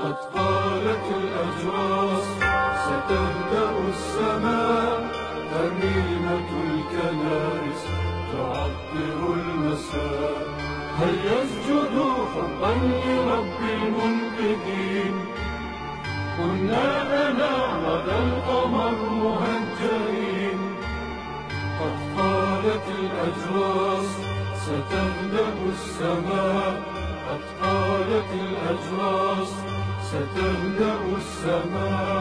قد قالت الأجراس ستهدأ السماء، ترنيمة الكنائس تعطر المساء. هيا اسجدوا حبا لرب المنقذين، كنا أنا غدا القمر مهجرين. قد قالت الأجراس ستهدأ السماء، قد قالت الأجراس ستهدأ السماء.